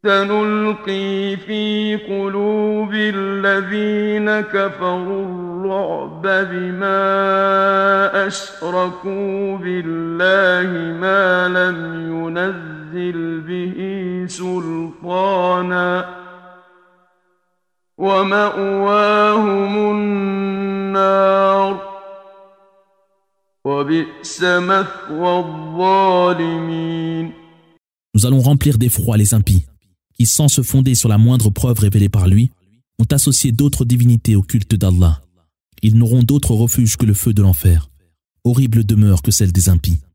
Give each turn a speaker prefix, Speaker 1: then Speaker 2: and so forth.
Speaker 1: سنلقي في قلوب الذين كفروا الرعب بما أشركوا بالله ما لم ينزل به سلطانا ومأواهم النار وبئس مثوى الظالمين.
Speaker 2: Nous allons remplir d'effroi les impies, qui, sans se fonder sur la moindre preuve révélée par lui, ont associé d'autres divinités au culte d'Allah. Ils n'auront d'autre refuge que le feu de l'enfer. Horrible demeure que celle des impies.